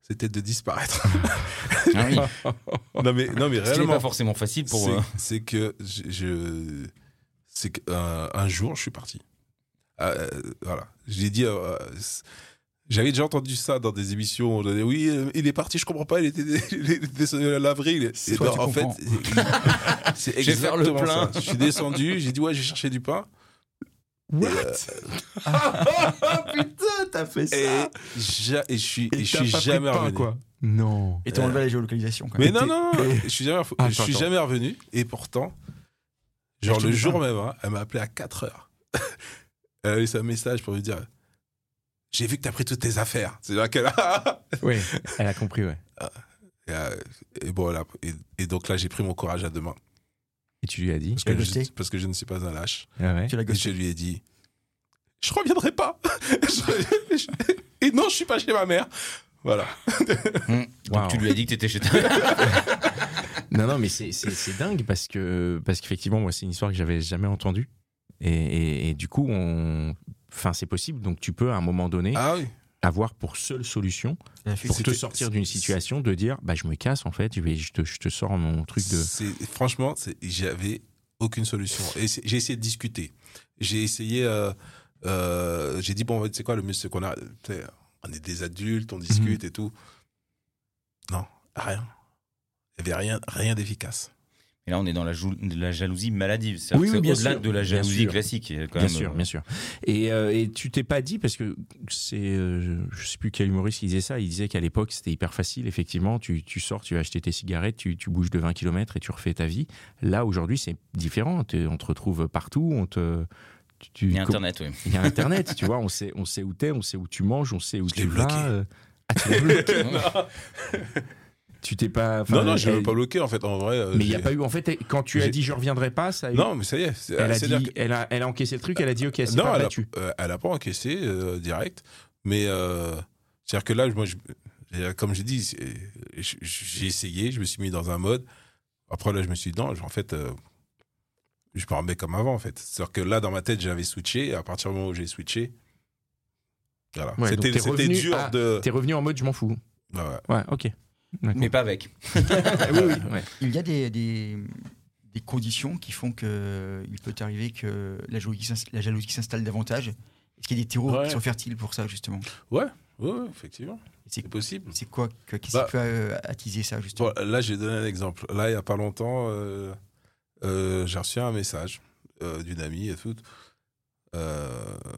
c'était de disparaître. Ah oui. non mais non mais Ce qui n'est réellement. pas forcément facile pour. C'est, euh, c'est que je, je c'est que euh, un jour je suis parti. Euh, voilà, j'ai dit. Euh, j'avais déjà entendu ça dans des émissions. On disait, oui, euh, il est parti. Je comprends pas. Il était, il était descendu à l'avril. C'est Et toi, non, tu en fait, comprends. il- c'est Je vais faire le exactement plein. ça. Je suis descendu. J'ai dit ouais, j'ai cherché du pain. What? Putain, t'as fait Et, ja- et je suis, et Et je t'as suis pas pris jamais de pain, revenu. quoi. Non. Et t'as enlevé la géolocalisation quand Mais même. non, non, non, je suis jamais, Ah, je suis attends, jamais revenu. Et pourtant, genre Acheter le du jour pain. même, hein, elle m'a appelé à quatre heures. Elle a laissé un message pour lui dire j'ai vu que t'as pris toutes tes affaires. C'est là qu'elle a. Oui, elle a compris, ouais. Et, euh, et bon, là, et, et donc là, j'ai pris mon courage à deux mains. Et tu lui as dit? Parce Tu l'as que, je, ghosté parce que je ne suis pas un lâche. Ah ouais. Tu l'as Et ghosté. je lui ai dit je reviendrai pas. Je- je- et non, je suis pas chez ma mère. Voilà. hum. Donc Wow. tu lui as dit que t'étais chez ta. Non, non, mais c'est, c'est, c'est dingue parce que, parce qu'effectivement, moi, c'est une histoire que j'avais jamais entendue. Et, et, et du coup, on... enfin, c'est possible. Donc, tu peux, à un moment donné, Ah oui. avoir pour seule solution, La fuite. pour te C'était- sortir d'une situation, de dire, bah, je me casse, en fait, je, vais, je, te, je te sors mon truc de... C'est, franchement, c'est, j'avais aucune solution. Et c'est- j'ai essayé de discuter. J'ai essayé. Euh, euh, j'ai dit bon, tu sais quoi, le mieux c'est qu'on a. tu sais, on est des adultes, on discute et tout. Non, rien. Il n'y avait rien, rien d'efficace. Et là, on est dans la, jou- de la jalousie maladive. C'est-à-dire Oui, que oui, c'est bien au-delà sûr. de la Bien jalousie sûr. classique. Quand Bien même, sûr, euh, bien sûr. Et, euh, et tu t'es pas dit, parce que c'est, euh, je sais plus quel humoriste qui disait ça, il disait qu'à l'époque c'était hyper facile, effectivement, tu, tu sors, tu vas acheter tes cigarettes, tu, tu bouges de vingt kilomètres et tu refais ta vie. Là, aujourd'hui, c'est différent, T'es- on te retrouve partout, on te... tu- tu- Il y a Internet, oui. Il y a Internet, tu vois, on sait, on sait où t'es, on sait où tu manges, on sait où Je tu l'ai vas. bloqué. euh. Ah, tu l'as bloqué. Tu t'es pas... enfin, non, non, je elle- l'avais pas bloqué en fait. En vrai. euh, Mais il n'y a j'ai- pas eu... En fait, quand tu as j'ai- dit « je reviendrai pas », ça a eu... Non, mais ça y est. C'est, Elle a, c'est-à-dire dit, que- elle, a, elle a encaissé le truc, elle a dit « ok, c'est non, pas elle a, battu euh, elle a pas encaissé euh, direct. Mais euh, c'est-à-dire que là, moi, je, j'ai- comme j'ai dit, c'est- je- j'ai essayé, je me suis mis dans un mode. Après, là, je me suis dit non, en fait, euh, je me remets comme avant, en fait. C'est-à-dire que là, dans ma tête, j'avais switché. Et à partir du moment où j'ai switché, voilà. Ouais, donc c'était t'es c'était revenu- dur ah, de. T'es revenu en mode « je m'en fous Ouais, ouais. ». Ouais, ok. D'accord. Mais pas avec. oui, oui. Ouais. Il y a des, des, des conditions qui font que il peut arriver que la jalousie, s'inst- la jalousie s'installe davantage. Est-ce qu'il y a des terreaux Ouais. qui sont fertiles pour ça, justement? Ouais, ouais, ouais, effectivement. Et C'est C'est possible. c'est quoi que- Qu'est-ce Bah, qui peut euh, attiser ça, justement? Bon, là, j'ai donné un exemple. Là, il n'y a pas longtemps, euh, euh, j'ai reçu un message euh, d'une amie et tout, euh,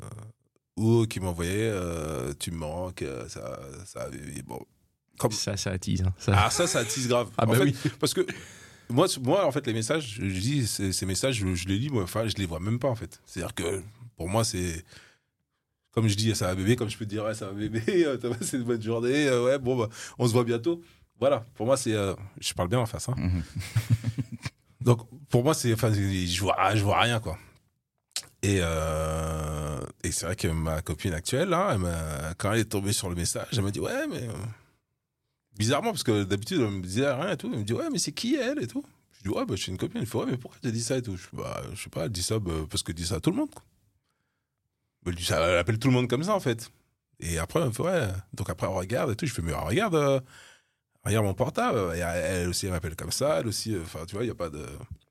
où, qui m'envoyait euh, tu me manques, euh, ça, ça, et bon. Comme... Ça, ça attise. hein. Ça... Ah, ça, ça attise grave. Ah en bah fait, oui. Parce que moi, c- moi, en fait, les messages, je, je dis, ces, ces messages, je, je les lis, moi, enfin, je les vois même pas, en fait. C'est-à-dire que pour moi, c'est. Comme je dis, ça va bébé, comme je peux te dire, ouais, ça va bébé, euh, ça va, c'est une bonne journée, euh, ouais, bon, bah, on se voit bientôt. Voilà, pour moi, c'est. euh, je parle bien en face, hein. Mhm. Donc, pour moi, c'est. Enfin, je vois, je vois rien, quoi. Et, euh, et c'est vrai que ma copine actuelle, là, elle m'a- quand elle est tombée sur le message, elle m'a dit, ouais, mais. euh, bizarrement, parce que d'habitude, elle me disait rien et tout. Elle me dit, ouais, mais c'est qui elle et tout. Je dis, ouais, bah, je suis une copine. Il fait, ouais, mais pourquoi tu as dit ça et tout. Je dis, bah, je sais pas, elle dit ça bah, parce qu'elle dit ça à tout le monde, quoi. Elle, dit ça, elle appelle tout le monde comme ça, en fait. Et après, elle me fait, ouais. Donc après, on regarde et tout. Je fais, mais regarde, euh, regarde mon portable. Et elle aussi, elle m'appelle comme ça. Elle aussi, enfin, tu vois, il n'y a pas de.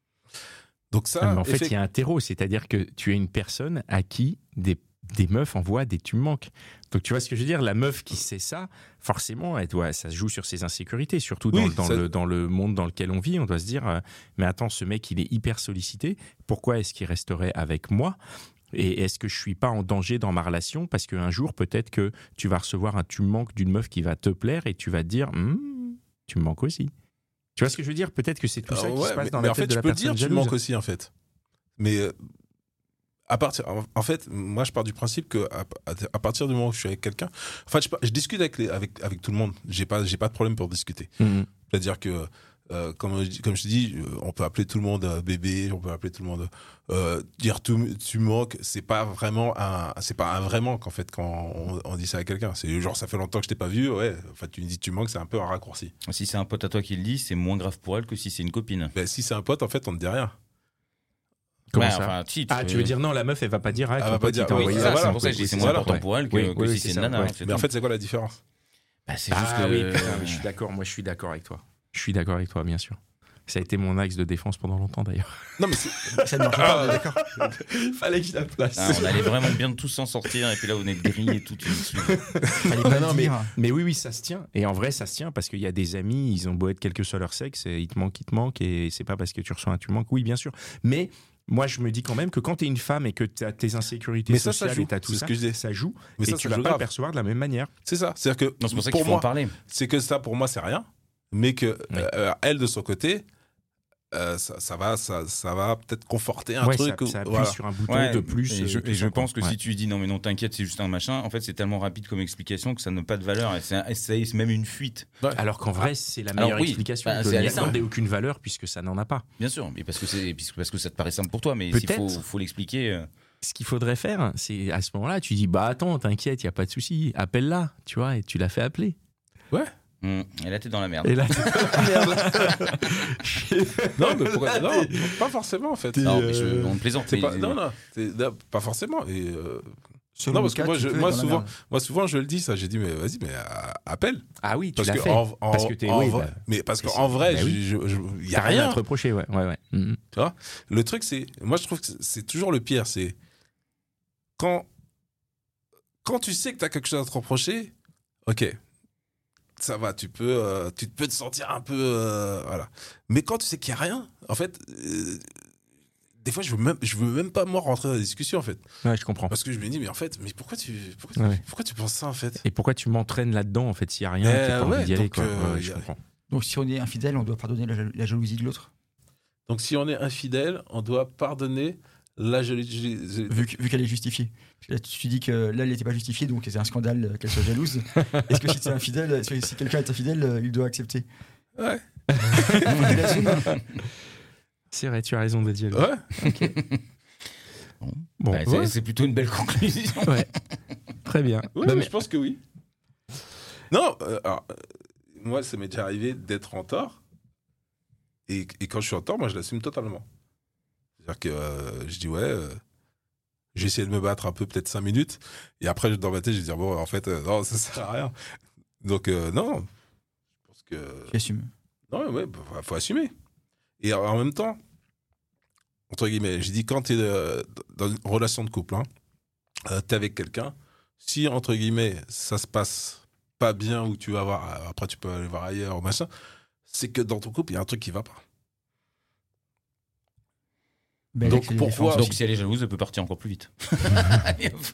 Donc ça. Ah, mais en fait, il effect- y a un terreau, c'est-à-dire que tu es une personne à qui des, des meufs envoient des tu me manques. Donc tu vois ce que je veux dire, la meuf qui sait ça, forcément, elle doit, ça se joue sur ses insécurités, surtout dans, Oui, le- dans ça- le, dans le monde dans lequel on vit. On doit se dire, euh, mais attends, ce mec, il est hyper sollicité, pourquoi est-ce qu'il resterait avec moi ? Et est-ce que je suis pas en danger dans ma relation ? Parce qu'un jour, peut-être que tu vas recevoir un tu me manques d'une meuf qui va te plaire et tu vas te dire, Hum, tu me manques aussi. Tu vois ce que je veux dire ? Peut-être que c'est tout ça Alors, qui ouais, se passe mais, dans mais la en tête fait, de tu la peux le personne dire, tu me jalouse. manques aussi, en fait. Mais euh, à partir, en, en fait, moi, je pars du principe que à, à- à partir du moment où je suis avec quelqu'un, enfin, je, je discute avec, les, avec, avec tout le monde. J'ai pas, j'ai pas de problème pour discuter. Mhm. C'est-à-dire que, euh, comme, je dis- comme je te dis, euh, on peut appeler tout le monde euh, bébé, on peut appeler tout le monde euh, dire tu, tu manques. C'est pas vraiment un, c'est pas un vrai manque en fait quand on, on dit ça à quelqu'un. C'est genre ça fait longtemps que je t'ai pas vu, ouais. Enfin, tu me dis tu manques, c'est un peu un raccourci. Si c'est un pote à toi qui le dit, c'est moins grave pour elle que si c'est une copine. Ben, si c'est un pote, en fait, on ne dit rien. Comment Ouais, ça enfin, si, Ah, peux- tu veux dire non, la meuf, elle va pas dire, ah, Elle ton va pas pote, dire, il t'a oui, Oui, envoyé c'est ça, ça, ça. c'est pour ça que je dis oui, c'est c'est moins ça, important ouais. pour elle que, Oui, que oui, si oui, c'est c'est une ça, nana. ouais. hein, c'est Mais en tout. fait, c'est quoi la différence? Bah, c'est Ah juste que... oui, putain, mais je suis d'accord. Moi, je suis d'accord avec toi. Je suis d'accord avec toi, bien sûr. Ça a été mon axe de défense pendant longtemps, d'ailleurs. Non, mais c'est... Ça ne marche pas, on est d'accord. Fallait que je la place. Ah, on allait vraiment bien tous s'en sortir, et puis là, on est gris et tout. Tu... Fallait pas Non, le mais, dire. mais oui, oui, ça se tient. Et en vrai, ça se tient parce qu'il y a des amis, ils ont beau être quel que soit leur sexe, et ils te manquent, ils te manquent, et c'est pas parce que tu reçois un tu manques. Oui, bien sûr. Mais moi, je me dis quand même que quand t'es une femme et que t'as tes insécurités Mais ça, ça sociales joue. et t'as tout C'est ça, ce que je dis. ça joue. Mais et ça, tu ça vas joue pas le grave. percevoir de la même manière. C'est ça. C'est-à-dire que Non, c'est pour ça pour qu'il faut moi, en parler. c'est que ça, pour moi, c'est rien. Mais que Oui. euh, elle, de son côté, euh, ça, ça va, ça, ça va peut-être conforter un Ouais, truc. ça, où- ça appuie voilà. sur un bouton Ouais, de plus. Et je, euh, tout et je ça, quoi. pense que Ouais. si tu lui dis non, mais non, t'inquiète, c'est juste un machin, en fait, c'est tellement rapide comme explication que ça n'a pas de valeur. Et c'est, un- et c'est même une fuite. Alors qu'en vrai, c'est la Alors meilleure oui, explication. bah, de c'est n'y aller simple. accorder aucune valeur puisque ça n'en a pas. Bien sûr, mais parce que, c'est, parce que ça te paraît simple pour toi, mais il Peut-être. faut, faut l'expliquer. euh. Ce qu'il faudrait faire, c'est à ce moment-là, tu dis bah attends, t'inquiète, il y a pas de souci, appelle-la, tu vois, et tu l'as fait appeler. Hum, Et là, t'es dans la merde. Et là, Non, mais pourquoi- non, pas forcément en fait. Non, mais je, on plaisante. C'est mais- pas, non, non, c'est- non, pas forcément. Et euh, Selon non, le parce que cas, moi, tu je- peux moi, être dans la souvent, merde. moi, souvent, je le dis ça. J'ai dit, mais vas-y, mais euh, appelle. ah oui, tu Parce l'as que fait. en, en- parce que t'es, en oui, vrai- bah, mais parce mais qu'en c'est- vrai, bah je- oui. je- je- il y a t'as rien à rien. te reprocher, ouais, ouais, ouais. Mhm. Tu vois, le truc, c'est, moi, je trouve que c'est- c'est toujours le pire, c'est quand, quand tu sais que t'as quelque chose à te reprocher, ok, ça va, tu peux, euh, tu peux te sentir un peu, euh, voilà. Mais quand tu sais qu'il y a rien, en fait, euh, des fois, je veux même, je veux même pas moi rentrer dans la discussion, en fait, Ouais, je comprends. parce que je me dis, mais en fait, mais pourquoi tu, pourquoi, Ouais. pourquoi tu penses ça, en fait? Et pourquoi tu m'entraînes là-dedans, en fait, s'il y a rien, Euh, t'as pas ouais, envie d'y aller, donc, quoi. euh, Ouais, y je a- comprends. Donc si on est infidèle, on doit pardonner la, jal- la jalousie de l'autre. Donc, si on est infidèle, on doit pardonner la jalousie. Vu, que- vu qu'elle est justifiée. Parce que là, tu dis que là, elle n'était pas justifiée, donc c'est un scandale euh, qu'elle soit jalouse. Est-ce que si tu es infidèle, si si quelqu'un est infidèle, euh, il doit accepter? Ouais. Il assume. C'est vrai, tu as raison d'être jaloux. Ouais. Bon, Bah, c'est, ouais. c'est plutôt une belle conclusion. Ouais. Très bien. Oui, Bah, mais mais- je pense que oui. Non, euh, alors, euh, moi, ça m'est déjà arrivé d'être en tort. Et, et quand je suis en tort, moi, je l'assume totalement. C'est-à-dire que euh, je dis, ouais, euh, j'ai essayé de me battre un peu, peut-être cinq minutes. Et après, dans ma tête, je vais dire, bon, en fait, euh, non, ça sert à rien. Donc, euh, non. Je pense que. Tu assumes. Non, ouais, bah, faut assumer. Et en même temps, entre guillemets, j'ai dit, quand tu es dans une relation de couple, hein, euh, tu es avec quelqu'un, si, entre guillemets, ça se passe pas bien ou tu vas voir, après tu peux aller voir ailleurs ou machin, c'est que dans ton couple, il y a un truc qui va pas. Ben, Donc, avec les pourquoi- différences Donc aussi. si elle est jalouse, elle peut partir encore plus vite. Allez, hop.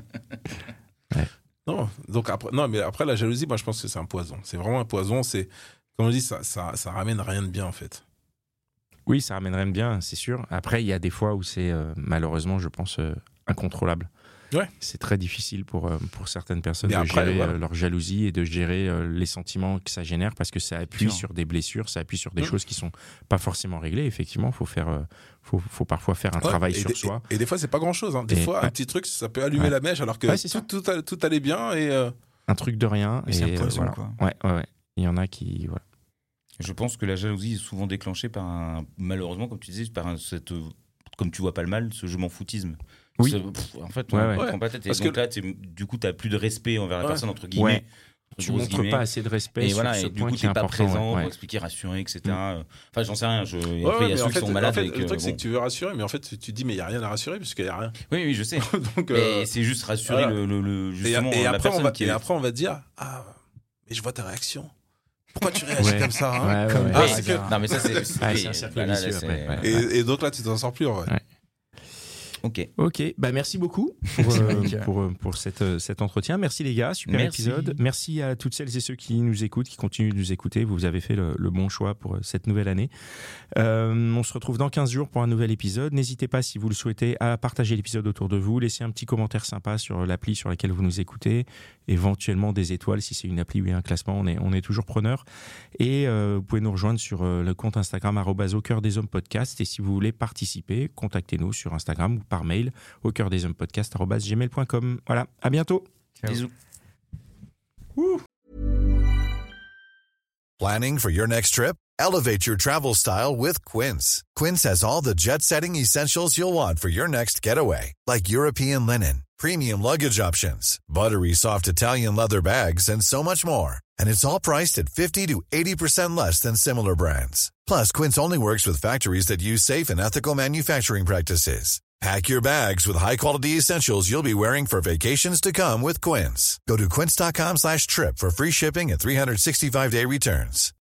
Non, donc après, non, mais après la jalousie, moi je pense que c'est un poison. C'est vraiment un poison. C'est, comme on dit, ça, ça, ça ramène rien de bien en fait. Oui, ça ramènerait bien, c'est sûr. Après, il y a des fois où c'est euh, malheureusement, je pense, euh, incontrôlable. Ouais. C'est très difficile pour, euh, pour certaines personnes Mais de après, gérer voilà. euh, leur jalousie et de gérer euh, les sentiments que ça génère parce que ça appuie Sûr. sur des blessures, ça appuie sur des Mmh. choses qui sont pas forcément réglées. Effectivement, il faut, faire, euh, faut, faut parfois faire un Ouais, travail et sur des- soi. Et, et des fois, c'est pas grand chose. Des Et- fois, ouais. un petit truc, ça peut allumer Ouais. la mèche alors que Ouais, c'est tout, ça. tout, all- tout allait bien. Et, euh, Un truc de rien. Mais et c'est un euh, poison, voilà. quoi. Ouais, ouais, ouais. Il y en a qui. Voilà. Je pense que la jalousie est souvent déclenchée par un, malheureusement, comme tu disais, par un, cette, euh, comme tu vois pas le mal, ce je m'en foutisme. Oui. Ce- pff, en fait, Ouais, on ouais. ne prend pas la tête. Et Parce donc que- là, t'es- du coup, tu n'as plus de respect envers la Ouais. personne, entre guillemets. Ouais. entre Tu grosses montres guillemets. pas assez de respect Et sur voilà, ce et du point coup, qui tu est n'es pas important. présent ouais, ouais. pour expliquer, rassurer, et cetera. Enfin, j'en sais rien. Je... Et après, il y a ouais, mais ceux en qui fait, sont en malades. fait, et que, le truc, c'est bon. que tu veux rassurer, mais en fait, tu, tu dis, mais il n'y a rien à rassurer puisqu'il n'y a rien. Oui, oui, je sais. Donc, euh, Mais c'est juste rassurer voilà. le, le- le- et, justement et la après, on personne va, qui et est. après, on va dire, ah, mais je vois ta réaction. Pourquoi tu réagis Ouais. comme ça hein Ouais, ouais, Comme ouais. Ah, Oui, c'est que- Non, mais ça, c'est. c'est- Ah, oui, c'est un cercle voilà, là, vicieux, c'est- après, ouais. Et, et donc là, tu t'en sors plus en vrai. Ouais. Ok. Ok, bah merci beaucoup pour, euh, Mike. pour, euh, pour cette, euh, cet entretien. Merci les gars, super Merci. épisode. Merci à toutes celles et ceux qui nous écoutent, qui continuent de nous écouter. Vous avez fait le, le bon choix pour euh, cette nouvelle année. Euh, on se retrouve dans quinze jours pour un nouvel épisode. N'hésitez pas, si vous le souhaitez, à partager l'épisode autour de vous. Laissez un petit commentaire sympa sur l'appli sur laquelle vous nous écoutez. Éventuellement des étoiles si c'est une appli ou un classement. On est, on est toujours preneur. Et euh, vous pouvez nous rejoindre sur euh, le compte Instagram arobase au cœur des hommes podcast. Et si vous voulez participer, contactez-nous sur Instagram ou par mail au cœur des hommes podcast arobase gmail point com. Voilà, à bientôt. Bisous. Planning for your next trip? Elevate your travel style with Quince. Quince has all the jet-setting essentials you'll want for your next getaway, like European linen, premium luggage options, buttery soft Italian leather bags, and so much more. And it's all priced at fifty to eighty percent less than similar brands. Plus, Quince only works with factories that use safe and ethical manufacturing practices. Pack your bags with high-quality essentials you'll be wearing for vacations to come with Quince. Go to quince.com slash trip for free shipping and three sixty-five day returns.